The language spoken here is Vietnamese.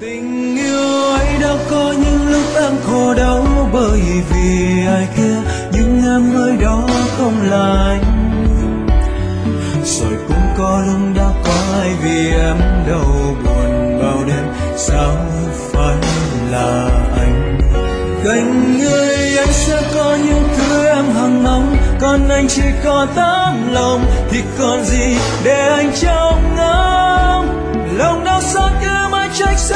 Tình yêu ấy đã có những lúc em khổ đau bởi vì ai kia, nhưng em ơi đó không là anh. Rồi cũng có lúc đã có ai vì em đau buồn bao đêm, sao phải là anh? Cạnh người anh sẽ có những thứ em hằng mong, còn anh chỉ có tấm lòng thì còn gì để anh trông ngóng. Lòng đau xót cứ mãi trách